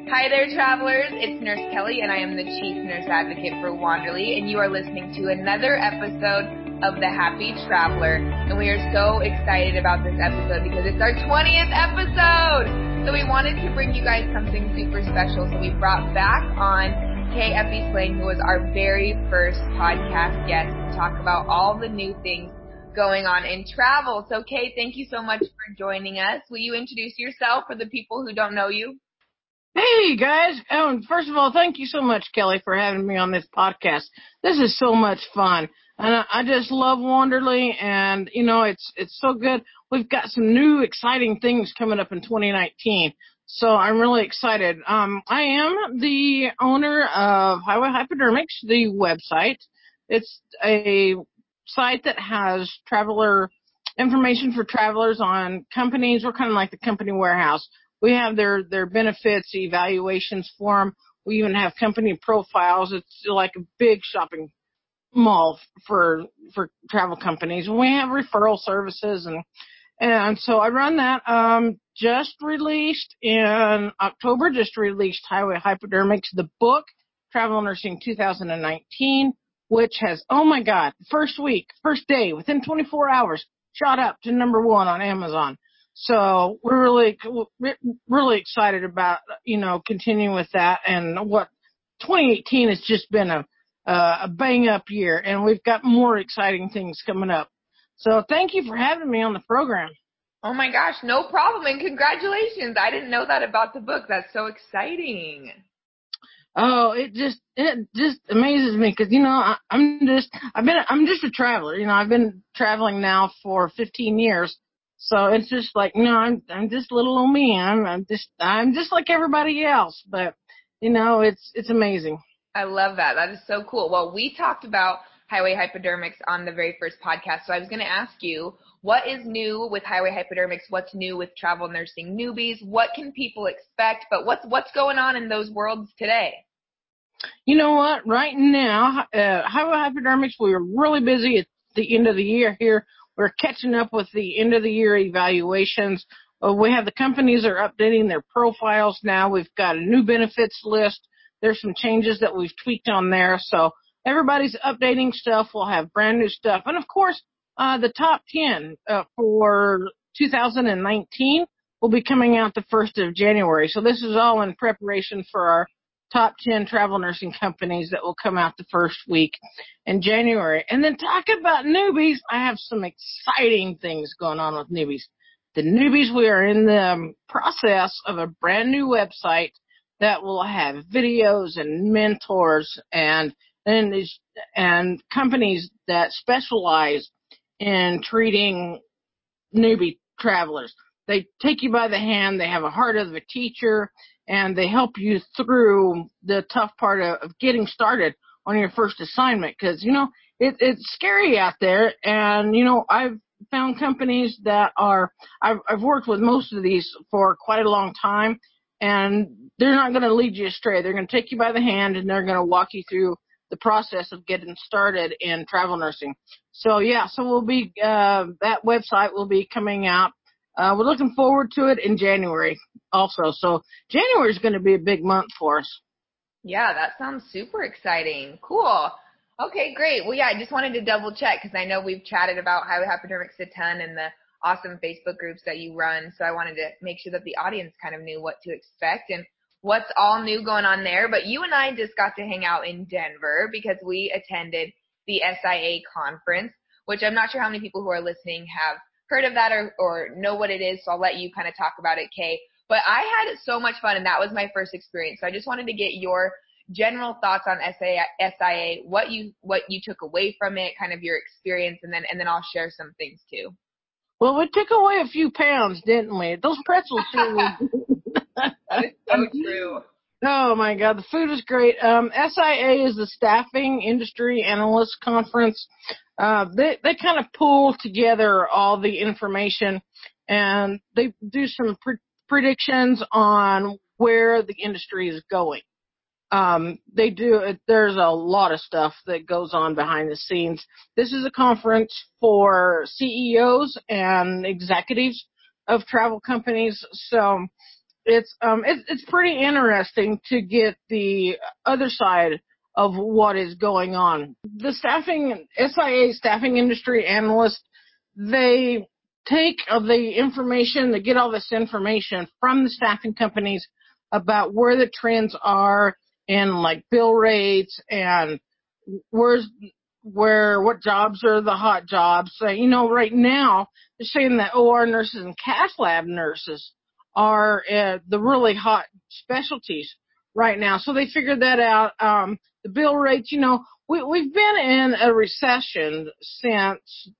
Hi there, travelers. It's Nurse Kelly, and I am the Chief Nurse Advocate for Wanderly, and you are listening to another episode of The Happy Traveler. And we are so excited about this episode because it's our 20th episode. So we wanted to bring you guys something super special. So we brought back on Kay Effie Sling, who was our very first podcast guest, to talk about all the new things going on in travel. So Kay, thank you so much for joining us. Will you introduce yourself for the people who don't know you? Hey guys, first of all, thank you so much, Kelly, for having me on this podcast. This is so much fun, and I just love Wanderly, and it's so good. We've got some new exciting things coming up in 2019, so I'm really excited. I am the owner of Highway Hypodermics, the website. It's a site that has traveler information for travelers on companies. We're kind of like the company warehouse. We have their benefits, evaluations for them. We even have company profiles. It's like a big shopping mall for travel companies. And we have referral services, and so I run that. Just released in October, Highway Hypodermics, the book, Travel Nursing 2019, which has, oh my God, first day, within 24 hours, shot up to number 1 on Amazon. So we're really excited about, continuing with that. And what 2018 has just been a bang up year, and we've got more exciting things coming up. So thank you for having me on the program. Oh my gosh, no problem, and congratulations. I didn't know that about the book. That's so exciting. Oh, it just amazes me because, I'm just a traveler. I've been traveling now for 15 years. So it's just like, I'm just little old me. I'm just like everybody else, but it's amazing. I love that. That is so cool. Well, we talked about Highway Hypodermics on the very first podcast. So I was going to ask you, what is new with Highway Hypodermics? What's new with travel nursing newbies? What can people expect? But what's going on in those worlds today? You know what? Right now, Highway Hypodermics, we are really busy at the end of the year here. We're catching up with the end of the year evaluations. We have the companies are updating their profiles now. We've got a new benefits list. There's some changes that we've tweaked on there. So everybody's updating stuff. We'll have brand new stuff. And of course, the top 10 for 2019 will be coming out the 1st of January. So this is all in preparation for our top 10 travel nursing companies that will come out the first week in January. And then talking about newbies, I have some exciting things going on with newbies. The newbies, we are in the process of a brand new website that will have videos and mentors and companies that specialize in treating newbie travelers. They take you by the hand. They have a heart of a teacher, and they help you through the tough part of getting started on your first assignment. Because, it's scary out there. And, I've found companies that I've worked with most of these for quite a long time, and they're not going to lead you astray. They're going to take you by the hand, and they're going to walk you through the process of getting started in travel nursing. So we'll be, that website will be coming out. We're looking forward to it in January also. So January is going to be a big month for us. Yeah, that sounds super exciting. Cool. Okay, great. Well, I just wanted to double check because I know we've chatted about Highway Hypodermics a ton and the awesome Facebook groups that you run. So I wanted to make sure that the audience kind of knew what to expect and what's all new going on there. But you and I just got to hang out in Denver because we attended the SIA conference, which I'm not sure how many people who are listening have heard of that or know what it is. So I'll let you kind of talk about it, Kay. But I had so much fun, and that was my first experience. So I just wanted to get your general thoughts on SIA, what you took away from it, kind of your experience, and then I'll share some things too. Well, we took away a few pounds, didn't we? Those pretzels sure were. That is so true. Oh my God, the food is great. SIA is the Staffing Industry Analyst Conference. They kind of pull together all the information, and they do some predictions on where the industry is going. There's a lot of stuff that goes on behind the scenes. This is a conference for CEOs and executives of travel companies. So it's pretty interesting to get the other side of what is going on. The SIA staffing industry analysts, they take the information, they get all this information from the staffing companies about where the trends are in like bill rates and what jobs are the hot jobs. Right now they're saying that OR nurses and cath lab nurses are the really hot specialties right now. So they figured that out. The bill rates, we've been in a recession since,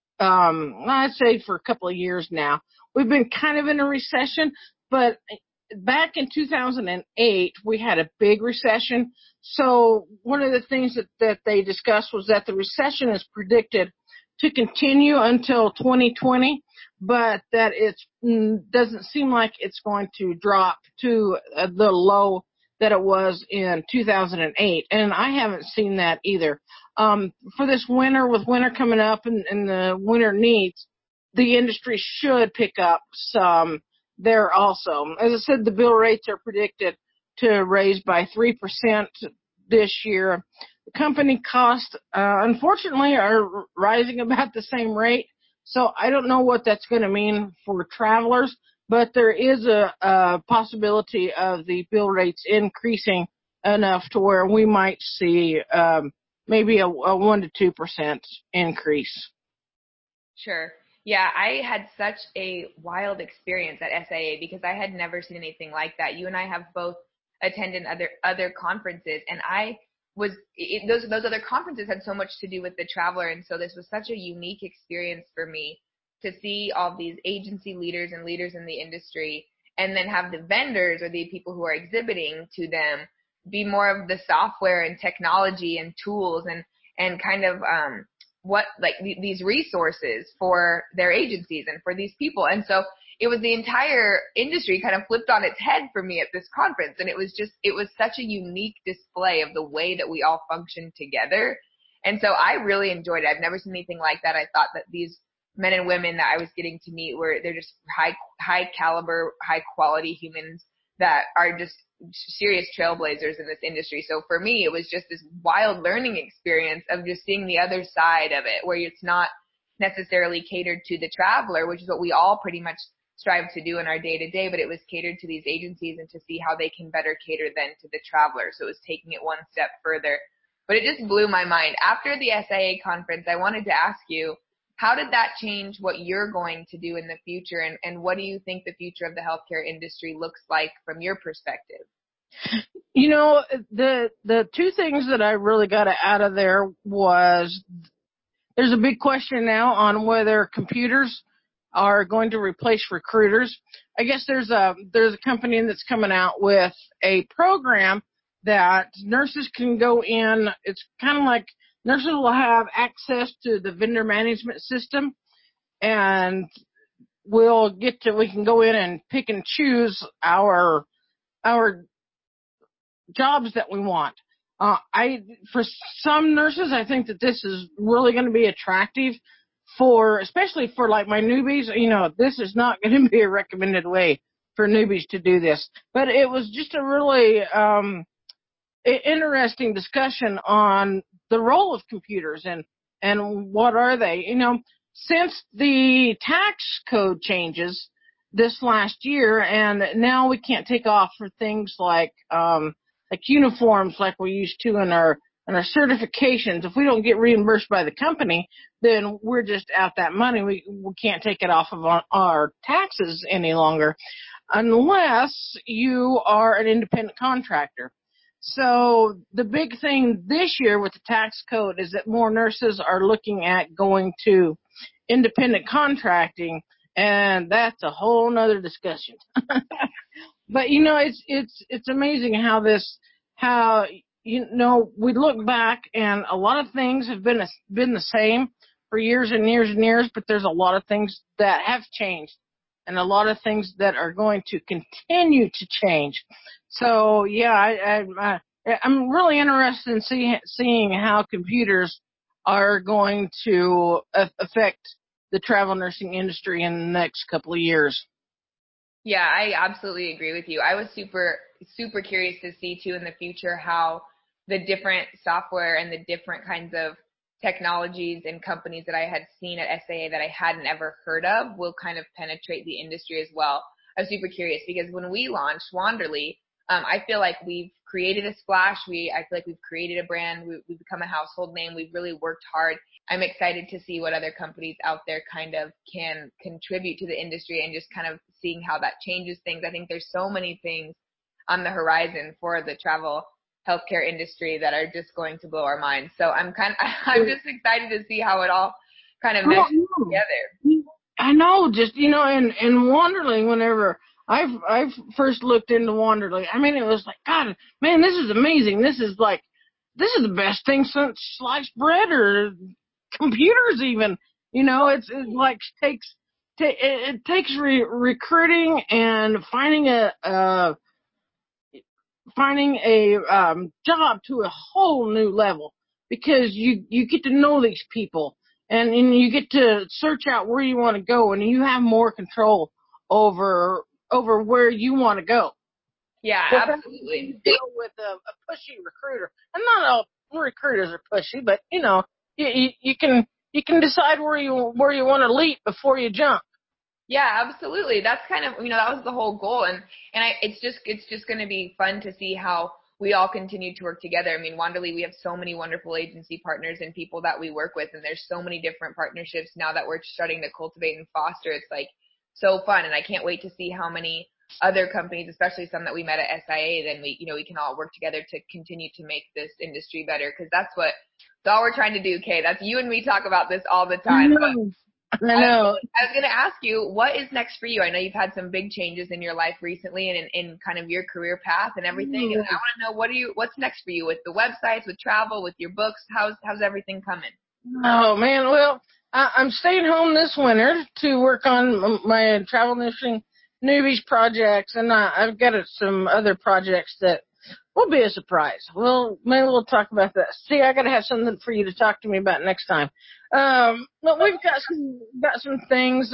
I'd say for a couple of years now. We've been kind of in a recession, but back in 2008, we had a big recession. So one of the things that they discussed was that the recession is predicted to continue until 2020, but that it doesn't seem like it's going to drop to the low that it was in 2008. And I haven't seen that either. For this winter, with winter coming up and the winter needs, the industry should pick up some there also. As I said, the bill rates are predicted to raise by 3% this year. The company costs, unfortunately, are rising about the same rate. So I don't know what that's going to mean for travelers, but there is a possibility of the bill rates increasing enough to where we might see maybe a 1 to 2% increase. Sure. Yeah, I had such a wild experience at SIA because I had never seen anything like that. You and I have both attended other conferences, and those other conferences had so much to do with the traveler, and so this was such a unique experience for me to see all these agency leaders and leaders in the industry, and then have the vendors or the people who are exhibiting to them be more of the software and technology and tools and kind of these resources for their agencies and for these people. And so it was the entire industry kind of flipped on its head for me at this conference. And it was such a unique display of the way that we all function together. And so I really enjoyed it. I've never seen anything like that. I thought that these men and women that I was getting to meet they're just high caliber, high quality humans that are just serious trailblazers in this industry. So for me, it was just this wild learning experience of just seeing the other side of it, where it's not necessarily catered to the traveler, which is what we all pretty much strive to do in our day to day, but it was catered to these agencies and to see how they can better cater then to the traveler. So it was taking it one step further. But it just blew my mind. After the SIA conference, I wanted to ask you, how did that change what you're going to do in the future, and what do you think the future of the healthcare industry looks like from your perspective? The two things that I really got out of there was there's a big question now on whether computers are going to replace recruiters. I guess there's a company that's coming out with a program that nurses can go in. It's kind of like nurses will have access to the vendor management system, and we can go in and pick and choose our jobs that we want. For some nurses, I think that this is really going to be attractive especially for like my newbies. This is not going to be a recommended way for newbies to do this, but it was just a really, interesting discussion on the role of computers and what are they. Since the tax code changes this last year, and now we can't take off for things like uniforms like we used to in our certifications. If we don't get reimbursed by the company, then we're just out that money. We can't take it off of our taxes any longer unless you are an independent contractor. So the big thing this year with the tax code is that more nurses are looking at going to independent contracting, and that's a whole nother discussion. But it's amazing how we look back and a lot of things have been the same for years and years and years, but there's a lot of things that have changed and a lot of things that are going to continue to change. So yeah, I'm really interested in seeing how computers are going to affect the travel nursing industry in the next couple of years. Yeah, I absolutely agree with you. I was super, super curious to see too in the future how the different software and the different kinds of technologies and companies that I had seen at SAA that I hadn't ever heard of will kind of penetrate the industry as well. I was super curious because when we launched Wanderly, I feel like we've created a splash. I feel like we've created a brand. We've become a household name. We've really worked hard. I'm excited to see what other companies out there kind of can contribute to the industry and just kind of seeing how that changes things. I think there's so many things on the horizon for the travel healthcare industry that are just going to blow our minds. So I'm just excited to see how it all kind of meshes together. I know, just, in Wanderly, whenever I've first looked into Wanderly, I mean, it was like, God, man, this is amazing. This is the best thing since sliced bread or computers even. It's like it takes recruiting and finding a job to a whole new level, because you get to know these people, and you get to search out where you want to go, and you have more control over where you want to go. Yeah, absolutely. Deal with a pushy recruiter, and not all recruiters are pushy, but you can decide where you want to leap before you jump. Yeah, absolutely. That's kind of, that was the whole goal. It's just going to be fun to see how we all continue to work together. I mean, Wanderly, we have so many wonderful agency partners and people that we work with, and there's so many different partnerships now that we're starting to cultivate and foster. It's like so fun. And I can't wait to see how many other companies, especially some that we met at SIA, then we can all work together to continue to make this industry better. Cause that's all we're trying to do, Kay. That's you and me talk about this all the time. I know. I was going to ask you, what is next for you? I know you've had some big changes in your life recently and in kind of your career path and everything. And I want to know, what's next for you with the websites, with travel, with your books? How's everything coming? Oh, man. Well, I'm staying home this winter to work on my travel nursing newbies projects, and I've got some other projects that will be a surprise. Maybe we'll talk about that. See, I got to have something for you to talk to me about next time. But we've got some things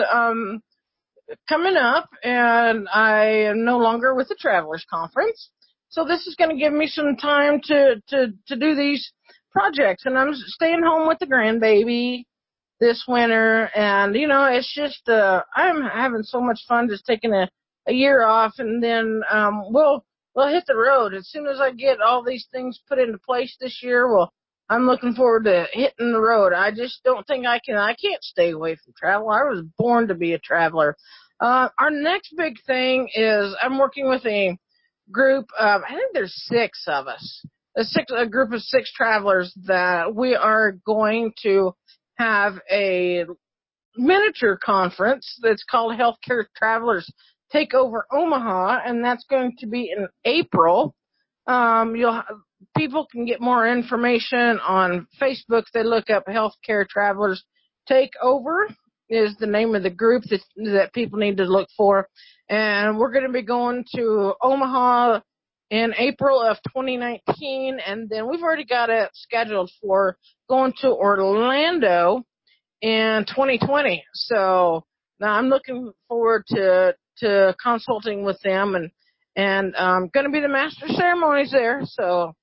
coming up, and I am no longer with the Travelers Conference, so this is going to give me some time to do these projects. And I'm staying home with the grandbaby this winter, and it's just I'm having so much fun just taking a year off, and then we'll hit the road as soon as I get all these things put into place this year. I'm looking forward to hitting the road. I just don't think I can't stay away from travel. I was born to be a traveler. Our next big thing is I'm working with a group of, I think there's 6 of us, a group of 6 travelers that we are going to have a miniature conference that's called Healthcare Travelers Take Over Omaha, and that's going to be in April. People can get more information on Facebook. They look up Healthcare Travelers Take Over is the name of the group that people need to look for. And we're going to be going to Omaha in April of 2019, and then we've already got it scheduled for going to Orlando in 2020. So now I'm looking forward to consulting with them, and I'm going to be the master of ceremonies there. So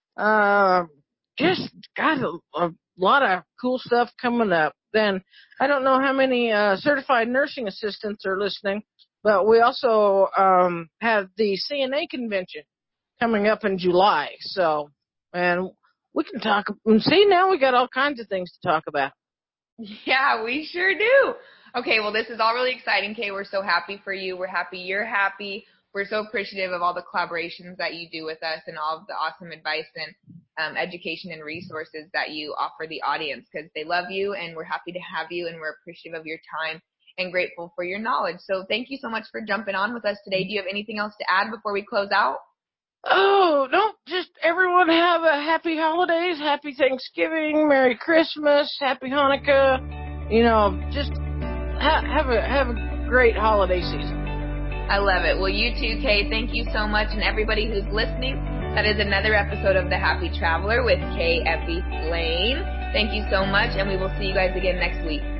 just got a lot of cool stuff coming up. Then I don't know how many certified nursing assistants are listening, but we also have the CNA convention coming up in July. So, and we can talk. See, now we got all kinds of things to talk about. Yeah, we sure do. Okay, well, this is all really exciting, Kay. We're so happy for you. We're happy you're happy. We're so appreciative of all the collaborations that you do with us and all of the awesome advice and education and resources that you offer the audience, because they love you, and we're happy to have you, and we're appreciative of your time and grateful for your knowledge. So thank you so much for jumping on with us today. Do you have anything else to add before we close out? Oh, no, just everyone have a happy holidays, happy Thanksgiving, Merry Christmas, Happy Hanukkah. Just have a great holiday season. I love it. Well, you too, Kay. Thank you so much. And everybody who's listening, that is another episode of The Happy Traveler with Kay Effie Lane. Thank you so much, and we will see you guys again next week.